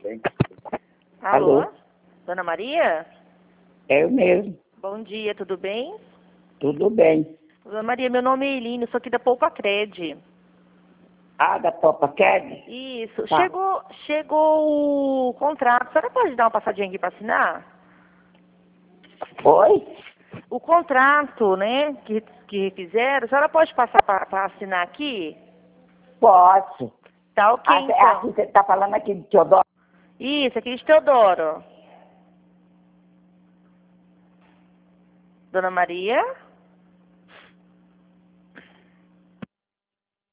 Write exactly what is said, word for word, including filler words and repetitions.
Alô? Alô? Dona Maria? É eu mesmo. Bom dia, tudo bem? Tudo bem. Dona Maria, meu nome é Eline, sou aqui da Poupacred. Ah, da Poupacred? Isso. Tá. Chegou, chegou o contrato. A senhora pode dar uma passadinha aqui para assinar? Oi? O contrato, né, que, que fizeram, a senhora pode passar para assinar aqui? Posso. Tá ok, Ah, cê- então. aqui você está falando aqui de Teodoro? Isso, aqui de Teodoro. Dona Maria?